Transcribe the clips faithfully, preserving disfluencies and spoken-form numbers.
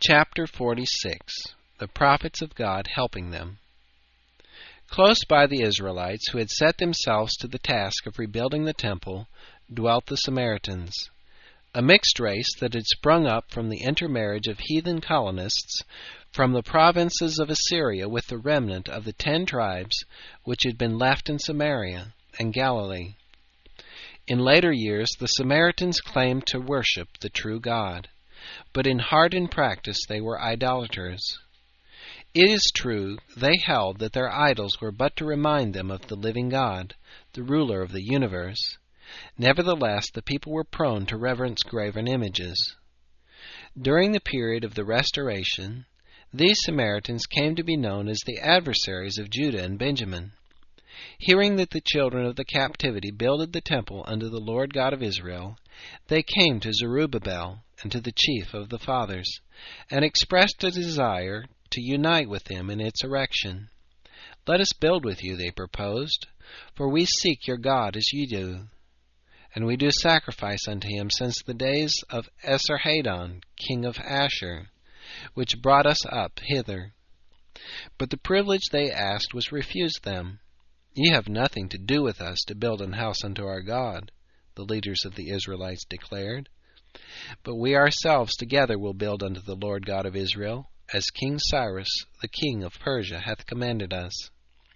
Chapter forty-six. The Prophets of God Helping Them. Close by the Israelites, who had set themselves to the task of rebuilding the temple, dwelt the Samaritans, a mixed race that had sprung up from the intermarriage of heathen colonists from the provinces of Assyria with the remnant of the ten tribes which had been left in Samaria and Galilee. In later years, the Samaritans claimed to worship the true God, but in heart and practice they were idolaters. It is true, they held that their idols were but to remind them of the living God, the ruler of the universe. Nevertheless, the people were prone to reverence graven images. During the period of the Restoration, these Samaritans came to be known as the adversaries of Judah and Benjamin. Hearing that the children of the captivity builded the temple unto the Lord God of Israel, they came to Zerubbabel and to the chief of the fathers, and expressed a desire to unite with them in its erection. "Let us build with you," they proposed, "for we seek your God as ye do. And we do sacrifice unto him since the days of Esarhaddon, king of Ashur, which brought us up hither." But the privilege they asked was refused them. "Ye have nothing to do with us to build an house unto our God," the leaders of the Israelites declared. "But we ourselves together will build unto the Lord God of Israel, as King Cyrus, the king of Persia, hath commanded us."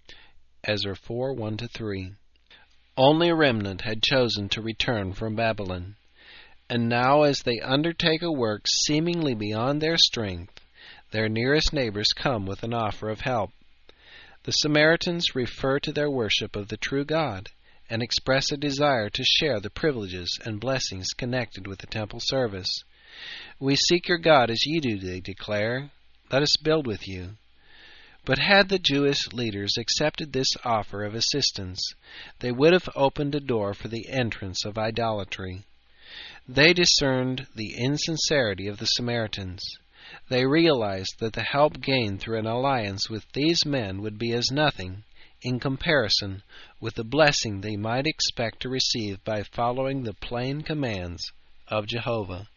Ezra four, one to three. Only a remnant had chosen to return from Babylon, and now as they undertake a work seemingly beyond their strength, their nearest neighbors come with an offer of help. The Samaritans refer to their worship of the true God and express a desire to share the privileges and blessings connected with the temple service. "We seek your God as ye do," they declare. "Let us build with you." But had the Jewish leaders accepted this offer of assistance, they would have opened a door for the entrance of idolatry. They discerned the insincerity of the Samaritans. They realized that the help gained through an alliance with these men would be as nothing in comparison with the blessing they might expect to receive by following the plain commands of Jehovah.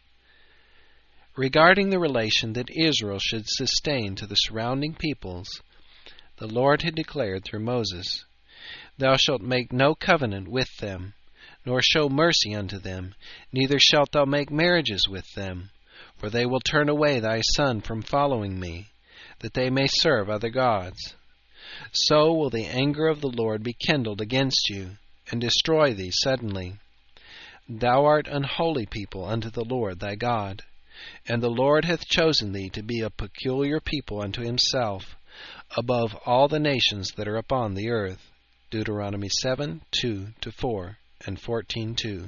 Regarding the relation that Israel should sustain to the surrounding peoples, the Lord had declared through Moses, "Thou shalt make no covenant with them, nor show mercy unto them, neither shalt thou make marriages with them, for they will turn away thy son from following me, that they may serve other gods. So will the anger of the Lord be kindled against you, and destroy thee suddenly. Thou art an holy people unto the Lord thy God, and the Lord hath chosen thee to be a peculiar people unto himself, above all the nations that are upon the earth." Deuteronomy seven, two to four, and fourteen, two.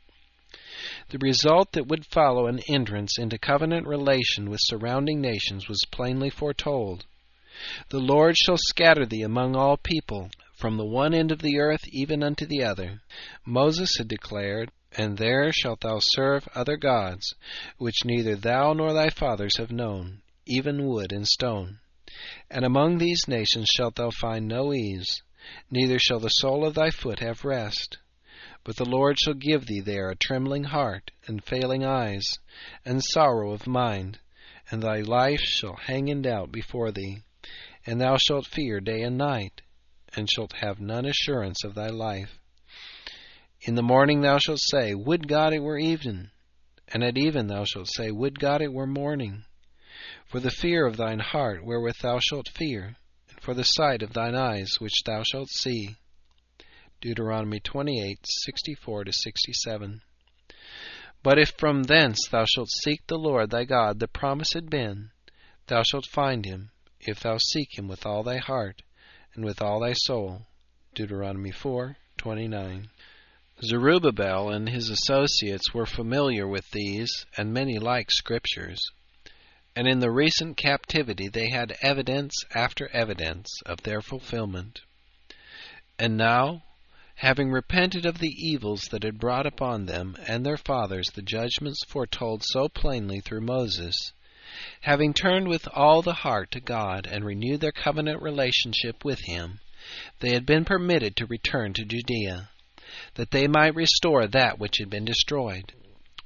The result that would follow an entrance into covenant relation with surrounding nations was plainly foretold. "The Lord shall scatter thee among all people, from the one end of the earth even unto the other." Moses had declared, "And there shalt thou serve other gods, which neither thou nor thy fathers have known, even wood and stone. And among these nations shalt thou find no ease, neither shall the sole of thy foot have rest. But the Lord shall give thee there a trembling heart, and failing eyes, and sorrow of mind, and thy life shall hang in doubt before thee, and thou shalt fear day and night, and shalt have none assurance of thy life. In the morning thou shalt say, Would God it were even! And at even thou shalt say, Would God it were morning! For the fear of thine heart wherewith thou shalt fear, and for the sight of thine eyes which thou shalt see." Deuteronomy twenty-eight, sixty-four to sixty-seven. "But if from thence thou shalt seek the Lord thy God, the promise had been, thou shalt find him, if thou seek him with all thy heart, and with all thy soul." Deuteronomy four, twenty-nine. Zerubbabel and his associates were familiar with these and many like scriptures, and in the recent captivity they had evidence after evidence of their fulfillment. And now, having repented of the evils that had brought upon them and their fathers the judgments foretold so plainly through Moses, having turned with all the heart to God and renewed their covenant relationship with him, they had been permitted to return to Judea, that they might restore that which had been destroyed.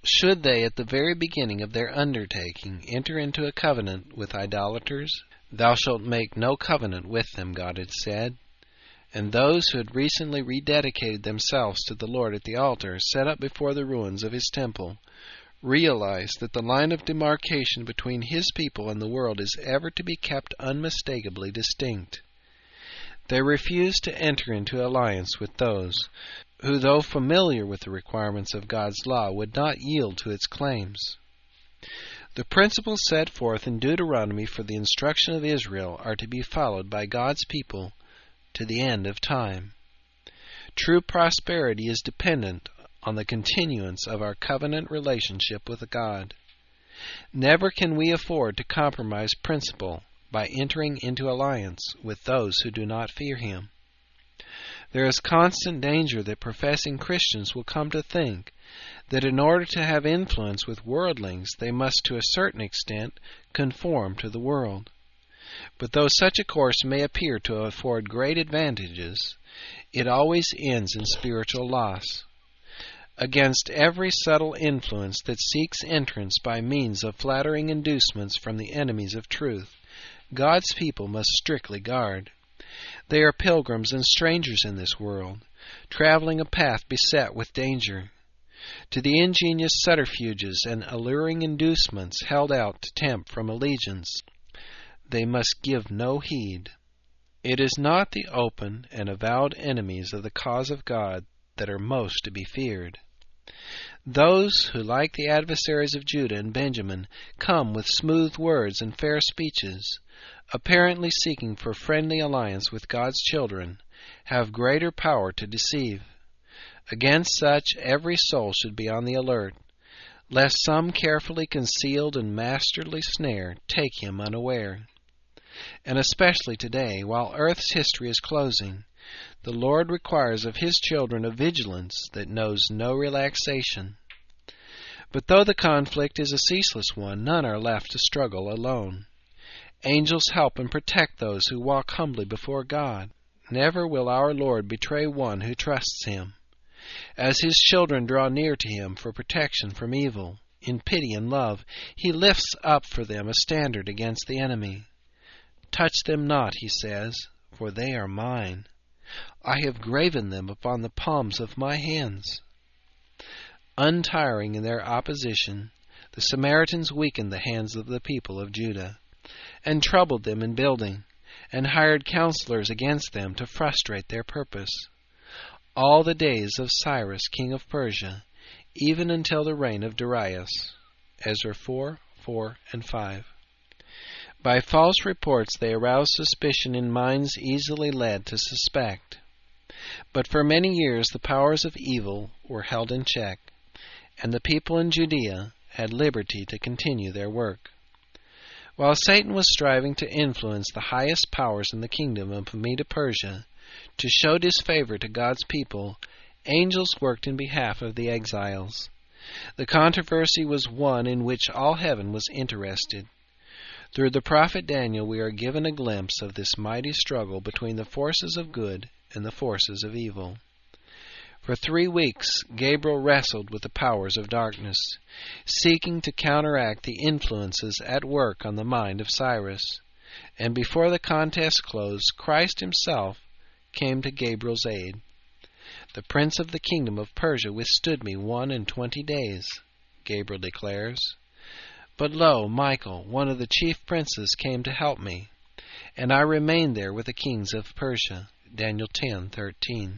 Should they at the very beginning of their undertaking enter into a covenant with idolaters? Thou shalt make no covenant with them, God had said. And those who had recently rededicated themselves to the Lord at the altar set up before the ruins of His temple realized that the line of demarcation between His people and the world is ever to be kept unmistakably distinct. They refused to enter into alliance with those who, though familiar with the requirements of God's law, would not yield to its claims. The principles set forth in Deuteronomy for the instruction of Israel are to be followed by God's people to the end of time. True prosperity is dependent on the continuance of our covenant relationship with God. Never can we afford to compromise principle by entering into alliance with those who do not fear Him. There is constant danger that professing Christians will come to think that in order to have influence with worldlings, they must to a certain extent conform to the world. But though such a course may appear to afford great advantages, it always ends in spiritual loss. Against every subtle influence that seeks entrance by means of flattering inducements from the enemies of truth, God's people must strictly guard. They are pilgrims and strangers in this world, traveling a path beset with danger. To the ingenious subterfuges and alluring inducements held out to tempt from allegiance, they must give no heed. It is not the open and avowed enemies of the cause of God that are most to be feared. Those who, like the adversaries of Judah and Benjamin, come with smooth words and fair speeches, apparently seeking for friendly alliance with God's children, have greater power to deceive. Against such every soul should be on the alert, lest some carefully concealed and masterly snare take him unaware. And especially today, while earth's history is closing, the Lord requires of His children a vigilance that knows no relaxation. But though the conflict is a ceaseless one, none are left to struggle alone. Angels help and protect those who walk humbly before God. Never will our Lord betray one who trusts Him. As His children draw near to Him for protection from evil, in pity and love, He lifts up for them a standard against the enemy. Touch them not, He says, for they are mine. I have graven them upon the palms of my hands. Untiring in their opposition, the Samaritans weakened the hands of the people of Judah, and troubled them in building, and hired counselors against them to frustrate their purpose, all the days of Cyrus, king of Persia, even until the reign of Darius. Ezra four, four, and five. By false reports they aroused suspicion in minds easily led to suspect. But for many years the powers of evil were held in check, and the people in Judea had liberty to continue their work. While Satan was striving to influence the highest powers in the kingdom of Medo-Persia to show disfavor to God's people, angels worked in behalf of the exiles. The controversy was one in which all heaven was interested. Through the prophet Daniel we are given a glimpse of this mighty struggle between the forces of good and the forces of evil. For three weeks Gabriel wrestled with the powers of darkness, seeking to counteract the influences at work on the mind of Cyrus. And before the contest closed, Christ Himself came to Gabriel's aid. The prince of the kingdom of Persia withstood me one and twenty days, Gabriel declares. But lo, Michael, one of the chief princes, came to help me, and I remained there with the kings of Persia. Daniel ten thirteen.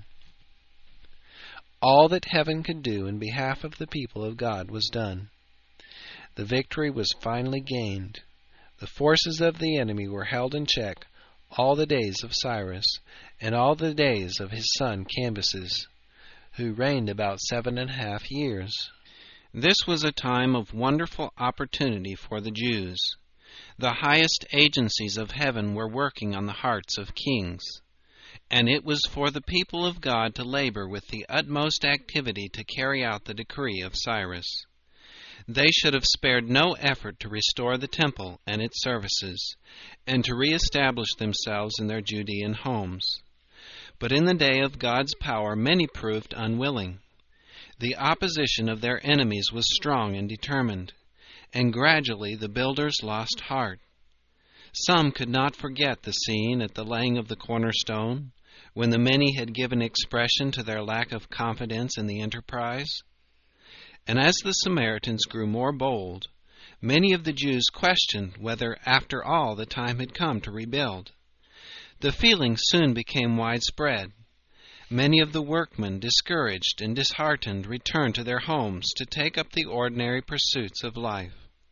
All that heaven could do in behalf of the people of God was done. The victory was finally gained. The forces of the enemy were held in check all the days of Cyrus, and all the days of his son Cambyses, who reigned about seven and a half years. This was a time of wonderful opportunity for the Jews. The highest agencies of heaven were working on the hearts of kings, and it was for the people of God to labor with the utmost activity to carry out the decree of Cyrus. They should have spared no effort to restore the temple and its services, and to reestablish themselves in their Judean homes. But in the day of God's power many proved unwilling. The opposition of their enemies was strong and determined, and gradually the builders lost heart. Some could not forget the scene at the laying of the cornerstone, when the many had given expression to their lack of confidence in the enterprise. And as the Samaritans grew more bold, many of the Jews questioned whether, after all, the time had come to rebuild. The feeling soon became widespread. Many of the workmen, discouraged and disheartened, returned to their homes to take up the ordinary pursuits of life.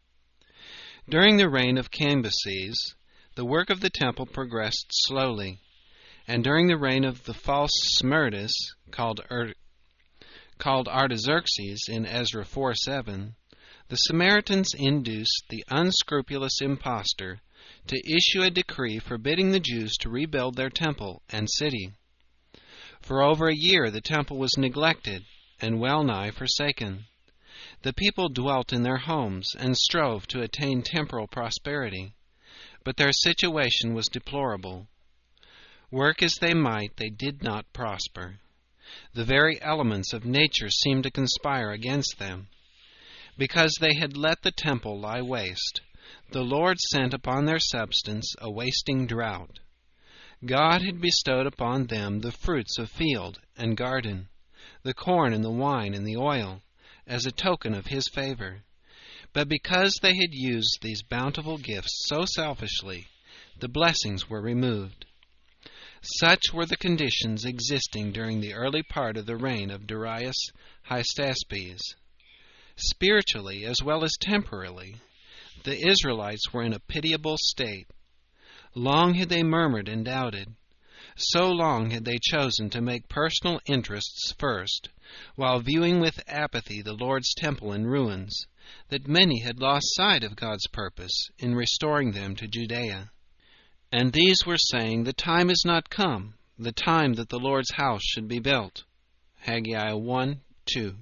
During the reign of Cambyses, the work of the temple progressed slowly, and during the reign of the false Smerdis, called, er, called Artaxerxes in Ezra four seven, the Samaritans induced the unscrupulous impostor to issue a decree forbidding the Jews to rebuild their temple and city. For over a year the temple was neglected and well nigh forsaken. The people dwelt in their homes and strove to attain temporal prosperity, but their situation was deplorable. Work as they might, they did not prosper. The very elements of nature seemed to conspire against them. Because they had let the temple lie waste, the Lord sent upon their substance a wasting drought. God had bestowed upon them the fruits of field and garden, the corn and the wine and the oil, as a token of His favor. But because they had used these bountiful gifts so selfishly, the blessings were removed. Such were the conditions existing during the early part of the reign of Darius Hystaspes. Spiritually as well as temporally, the Israelites were in a pitiable state. Long had they murmured and doubted. So long had they chosen to make personal interests first, while viewing with apathy the Lord's temple in ruins, that many had lost sight of God's purpose in restoring them to Judea. And these were saying, "The time is not come, the time that the Lord's house should be built." Haggai one two.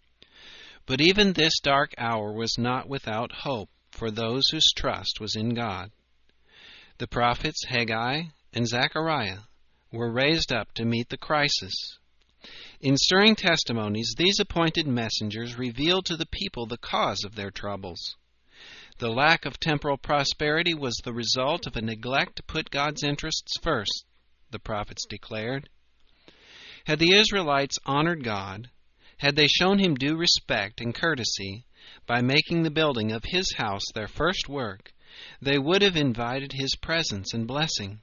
But even this dark hour was not without hope for those whose trust was in God. The prophets Haggai and Zechariah were raised up to meet the crisis. In stirring testimonies, these appointed messengers revealed to the people the cause of their troubles. The lack of temporal prosperity was the result of a neglect to put God's interests first, the prophets declared. Had the Israelites honored God, had they shown Him due respect and courtesy by making the building of His house their first work, they would have invited His presence and blessing.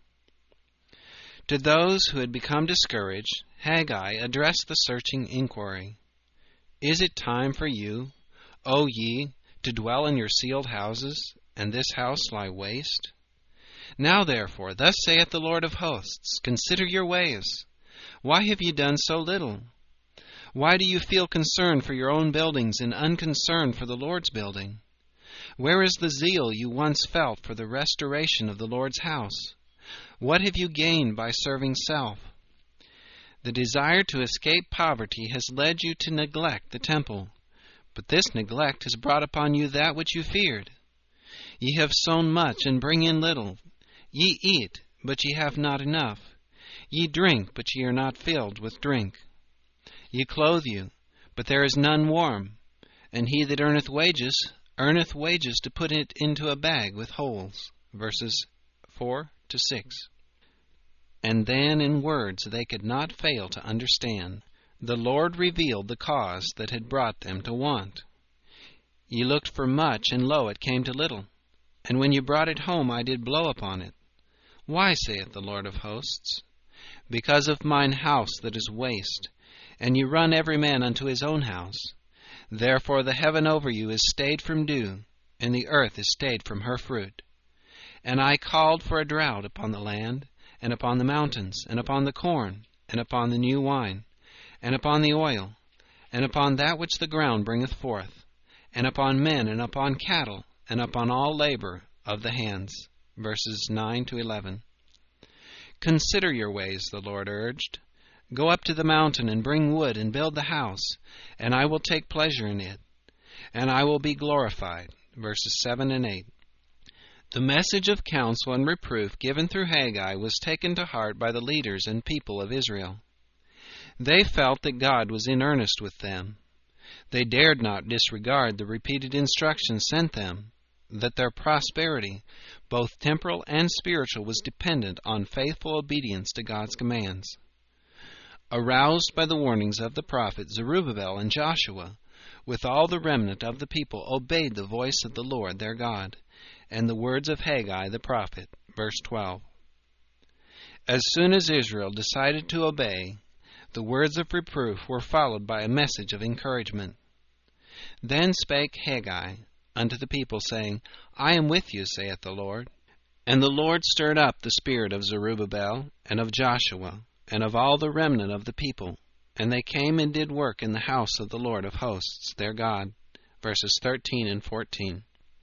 To those who had become discouraged, Haggai addressed the searching inquiry, "Is it time for you, O ye, to dwell in your sealed houses, and this house lie waste? Now therefore, thus saith the Lord of hosts, consider your ways. Why have ye done so little? Why do you feel concern for your own buildings and unconcern for the Lord's building? Where is the zeal you once felt for the restoration of the Lord's house? What have you gained by serving self? The desire to escape poverty has led you to neglect the temple, but this neglect has brought upon you that which you feared. Ye have sown much and bring in little. Ye eat, but ye have not enough. Ye drink, but ye are not filled with drink. Ye clothe you, but there is none warm. And he that earneth wages, earneth wages to put it into a bag with holes." Verses four to six. And then in words they could not fail to understand, the Lord revealed the cause that had brought them to want. "Ye looked for much, and lo, it came to little. And when ye brought it home, I did blow upon it. Why, saith the Lord of hosts? Because of mine house that is waste, and ye run every man unto his own house. Therefore the heaven over you is stayed from dew, and the earth is stayed from her fruit. And I called for a drought upon the land, and upon the mountains, and upon the corn, and upon the new wine, and upon the oil, and upon that which the ground bringeth forth, and upon men, and upon cattle, and upon all labor of the hands." Verses nine to eleven. "Consider your ways," the Lord urged. "Go up to the mountain, and bring wood, and build the house, and I will take pleasure in it, and I will be glorified." Verses seven and eight. The message of counsel and reproof given through Haggai was taken to heart by the leaders and people of Israel. They felt that God was in earnest with them, They dared not disregard the repeated instructions sent them, that their prosperity, both temporal and spiritual, was dependent on faithful obedience to God's commands. Aroused by the warnings of the prophet, Zerubbabel and Joshua, with all the remnant of the people, obeyed the voice of the Lord their God, and the words of Haggai the prophet. Verse twelve. As soon as Israel decided to obey, the words of reproof were followed by a message of encouragement. Then spake Haggai unto the people, saying, I am with you, saith the Lord. And the Lord stirred up the spirit of Zerubbabel, and of Joshua, and of all the remnant of the people, and they came and did work in the house of the Lord of hosts, their God. Verses thirteen and fourteen.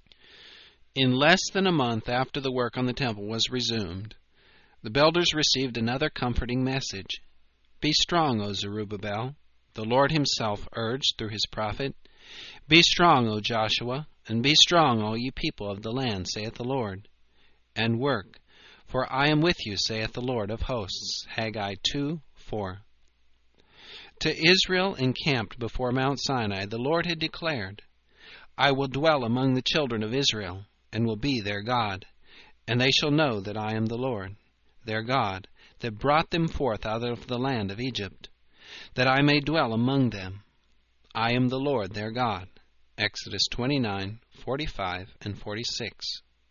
In less than a month after the work on the temple was resumed, the builders received another comforting message. Be strong, O Zerubbabel, the Lord himself urged through his prophet. Be strong, O Joshua, and be strong, all ye people of the land, saith the Lord, and work, for I am with you, saith the Lord of hosts. Haggai two four. To Israel encamped before Mount Sinai, the Lord had declared, I will dwell among the children of Israel, and will be their God, and they shall know that I am the Lord, their God, that brought them forth out of the land of Egypt, that I may dwell among them. I am the Lord their God. Exodus twenty-nine, forty-five, and forty-six.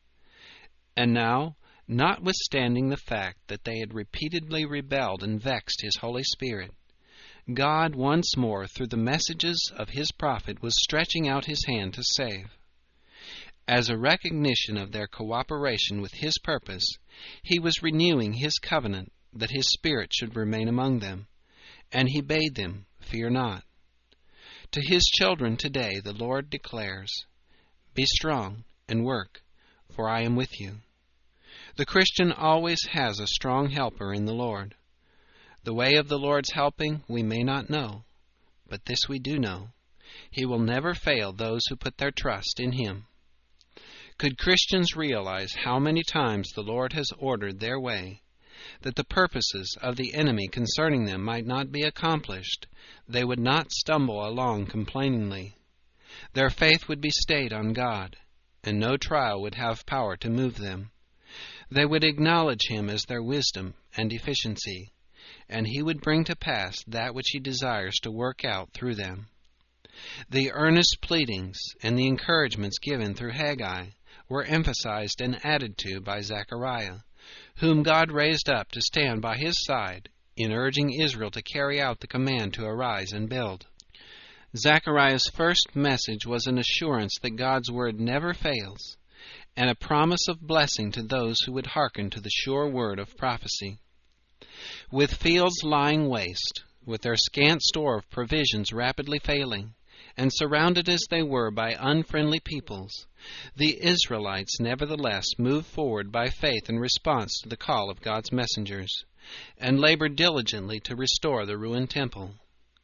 And now, notwithstanding the fact that they had repeatedly rebelled and vexed his Holy Spirit, God once more, through the messages of his prophet, was stretching out his hand to save. As a recognition of their cooperation with his purpose, he was renewing his covenant that his Spirit should remain among them, and he bade them, fear not. To his children today the Lord declares, Be strong and work, for I am with you. The Christian always has a strong helper in the Lord. The way of the Lord's helping we may not know, but this we do know. He will never fail those who put their trust in him. Could Christians realize how many times the Lord has ordered their way, that the purposes of the enemy concerning them might not be accomplished, they would not stumble along complainingly. Their faith would be stayed on God, and no trial would have power to move them. They would acknowledge him as their wisdom and efficiency, and he would bring to pass that which he desires to work out through them. The earnest pleadings and the encouragements given through Haggai were emphasized and added to by Zechariah, whom God raised up to stand by his side in urging Israel to carry out the command to arise and build. Zechariah's first message was an assurance that God's word never fails, and a promise of blessing to those who would hearken to the sure word of prophecy. With fields lying waste, with their scant store of provisions rapidly failing, and surrounded as they were by unfriendly peoples, the Israelites nevertheless moved forward by faith in response to the call of God's messengers, and labored diligently to restore the ruined temple.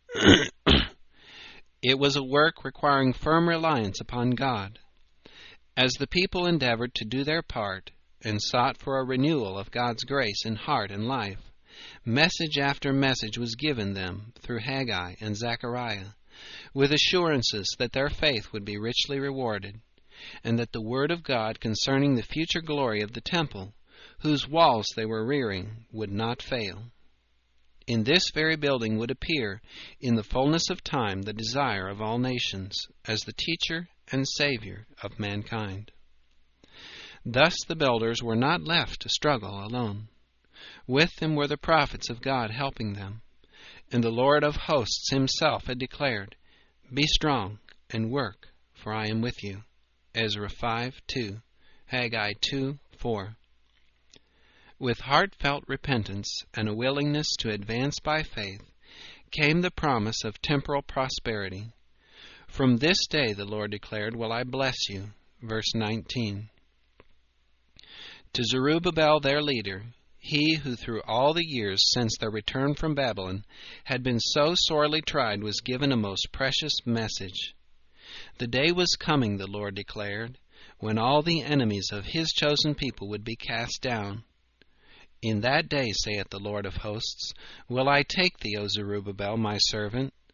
It was a work requiring firm reliance upon God. As the people endeavored to do their part, and sought for a renewal of God's grace in heart and life, message after message was given them through Haggai and Zechariah, with assurances that their faith would be richly rewarded, and that the word of God concerning the future glory of the temple, whose walls they were rearing, would not fail. In this very building would appear, in the fullness of time, the desire of all nations, as the teacher and Savior of mankind. Thus the builders were not left to struggle alone. With them were the prophets of God helping them, and the Lord of hosts himself had declared, Be strong and work, for I am with you. Ezra five two, Haggai two four. With heartfelt repentance and a willingness to advance by faith came the promise of temporal prosperity. From this day, the Lord declared, will I bless you. Verse nineteen. To Zerubbabel, their leader, he who through all the years since their return from Babylon had been so sorely tried, was given a most precious message. The day was coming, the Lord declared, when all the enemies of his chosen people would be cast down. In that day, saith the Lord of hosts, will I take thee, O Zerubbabel, my servant,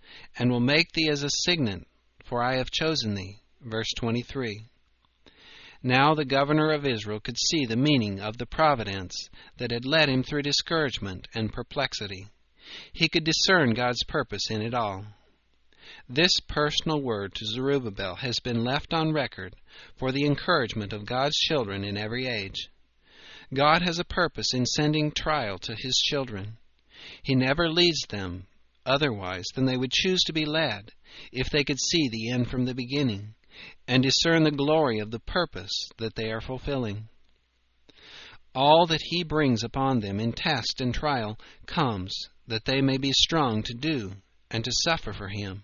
and will make thee as a signet, for I have chosen thee. Verse twenty-three. Now the governor of Israel could see the meaning of the providence that had led him through discouragement and perplexity. He could discern God's purpose in it all. This personal word to Zerubbabel has been left on record for the encouragement of God's children in every age. God has a purpose in sending trial to His children. He never leads them otherwise than they would choose to be led if they could see the end from the beginning and discern the glory of the purpose that they are fulfilling. All that He brings upon them in test and trial comes that they may be strong to do and to suffer for Him.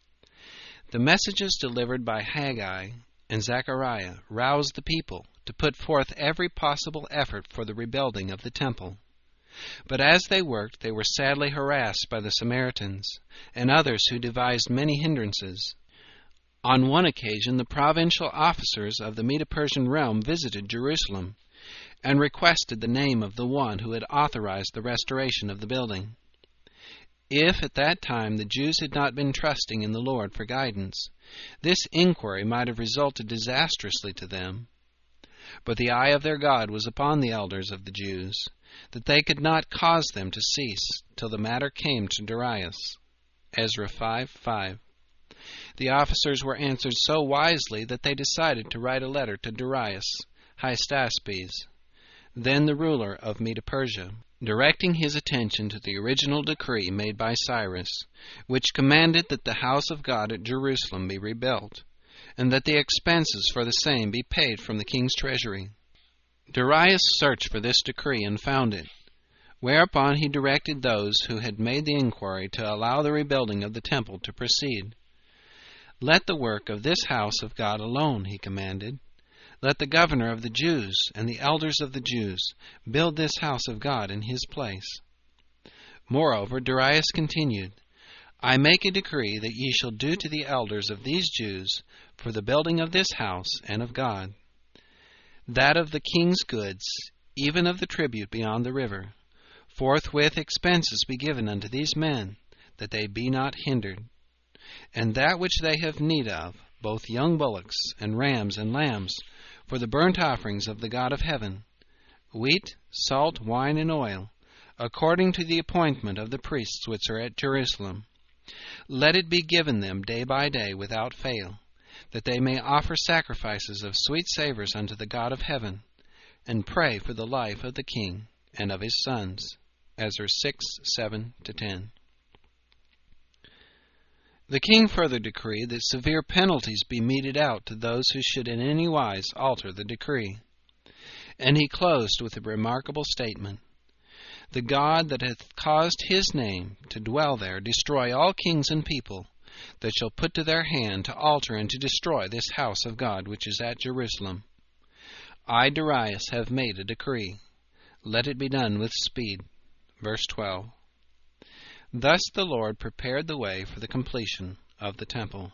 The messages delivered by Haggai and Zechariah roused the people to put forth every possible effort for the rebuilding of the temple. But as they worked, they were sadly harassed by the Samaritans and others who devised many hindrances. On one occasion, the provincial officers of the Medo-Persian realm visited Jerusalem and requested the name of the one who had authorized the restoration of the building. If at that time the Jews had not been trusting in the Lord for guidance, this inquiry might have resulted disastrously to them. But the eye of their God was upon the elders of the Jews, that they could not cause them to cease till the matter came to Darius. Ezra five five. The officers were answered so wisely that they decided to write a letter to Darius Hystaspes, then the ruler of Medo-Persia, directing his attention to the original decree made by Cyrus, which commanded that the house of God at Jerusalem be rebuilt, and that the expenses for the same be paid from the king's treasury. Darius searched for this decree and found it, whereupon he directed those who had made the inquiry to allow the rebuilding of the temple to proceed. Let the work of this house of God alone, he commanded. Let the governor of the Jews and the elders of the Jews build this house of God in his place. Moreover, Darius continued, I make a decree that ye shall do to the elders of these Jews for the building of this house and of God, that of the king's goods, even of the tribute beyond the river, forthwith expenses be given unto these men, that they be not hindered. And that which they have need of, both young bullocks and rams and lambs, for the burnt offerings of the God of heaven, wheat, salt, wine, and oil, according to the appointment of the priests which are at Jerusalem, let it be given them day by day without fail, that they may offer sacrifices of sweet savours unto the God of heaven, and pray for the life of the king and of his sons. Ezra six seven to ten. The king further decreed that severe penalties be meted out to those who should in any wise alter the decree. And he closed with a remarkable statement, The God that hath caused his name to dwell there destroy all kings and people that shall put to their hand to alter and to destroy this house of God which is at Jerusalem. I, Darius, have made a decree. Let it be done with speed. Verse twelve. Thus the Lord prepared the way for the completion of the temple.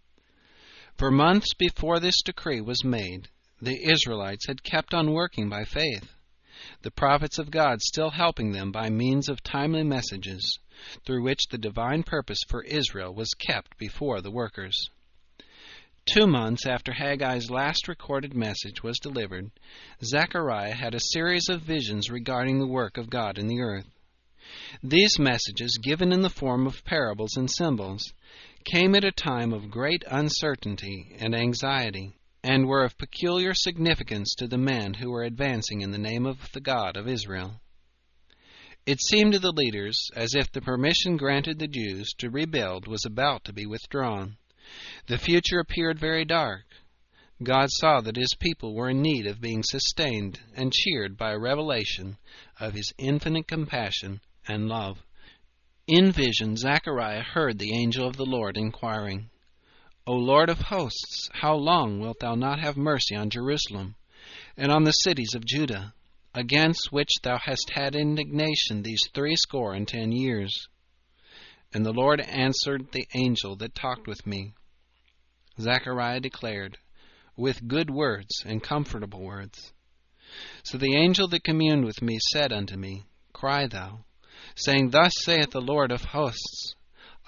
For months before this decree was made, the Israelites had kept on working by faith, the prophets of God still helping them by means of timely messages, through which the divine purpose for Israel was kept before the workers. Two months after Haggai's last recorded message was delivered, Zechariah had a series of visions regarding the work of God in the earth. These messages, given in the form of parables and symbols, came at a time of great uncertainty and anxiety, and were of peculiar significance to the men who were advancing in the name of the God of Israel. It seemed to the leaders as if the permission granted the Jews to rebuild was about to be withdrawn. The future appeared very dark. God saw that His people were in need of being sustained and cheered by a revelation of His infinite compassion and love. In vision, Zechariah heard the angel of the Lord inquiring, O Lord of hosts, how long wilt thou not have mercy on Jerusalem, and on the cities of Judah, against which thou hast had indignation these threescore and ten years? And the Lord answered the angel that talked with me. Zechariah declared, with good words and comfortable words. So the angel that communed with me said unto me, Cry thou, saying, Thus saith the Lord of hosts,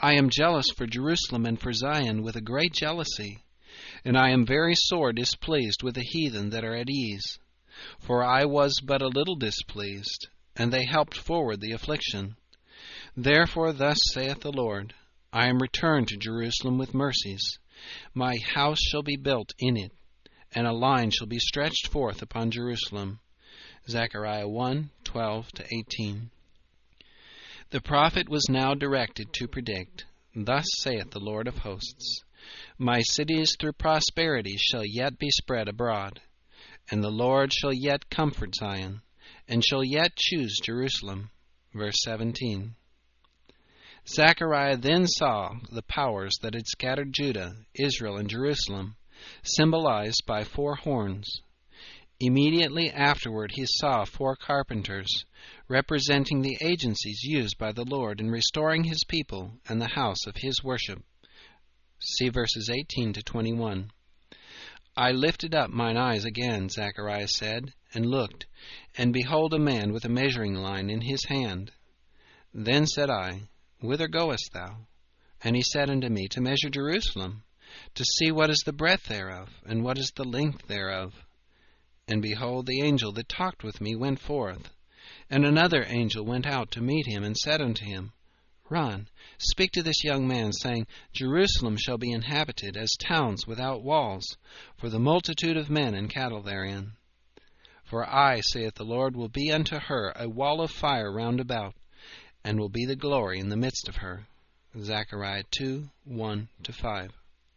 I am jealous for Jerusalem and for Zion with a great jealousy, and I am very sore displeased with the heathen that are at ease. For I was but a little displeased, and they helped forward the affliction. Therefore thus saith the Lord, I am returned to Jerusalem with mercies. My house shall be built in it, and a line shall be stretched forth upon Jerusalem. Zechariah one, twelve to eighteen. The prophet was now directed to predict, Thus saith the Lord of hosts, My cities through prosperity shall yet be spread abroad, and the Lord shall yet comfort Zion, and shall yet choose Jerusalem. Verse seventeen. Zechariah then saw the powers that had scattered Judah, Israel, and Jerusalem, symbolized by four horns. Immediately afterward he saw four carpenters, representing the agencies used by the Lord in restoring his people and the house of his worship. See verses eighteen to twenty-one. I lifted up mine eyes again, Zechariah said, and looked, and behold a man with a measuring line in his hand. Then said I, Whither goest thou? And he said unto me, To measure Jerusalem, to see what is the breadth thereof, and what is the length thereof. And behold, the angel that talked with me went forth, and another angel went out to meet him, and said unto him, Run, speak to this young man, saying, Jerusalem shall be inhabited as towns without walls, for the multitude of men and cattle therein. For I, saith the Lord, will be unto her a wall of fire round about, and will be the glory in the midst of her. Zechariah two, one to five.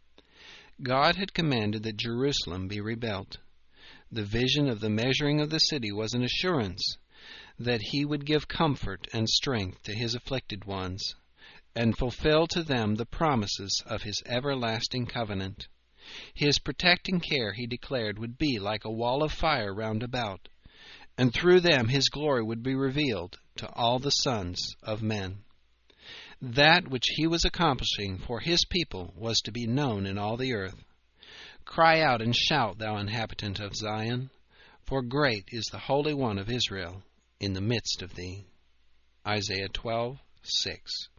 God had commanded that Jerusalem be rebuilt. The vision of the measuring of the city was an assurance that he would give comfort and strength to his afflicted ones, and fulfill to them the promises of his everlasting covenant. His protecting care, he declared, would be like a wall of fire round about, and through them his glory would be revealed to all the sons of men. That which he was accomplishing for his people was to be known in all the earth. Cry out and shout, thou inhabitant of Zion, for great is the Holy One of Israel in the midst of thee. Isaiah twelve, six.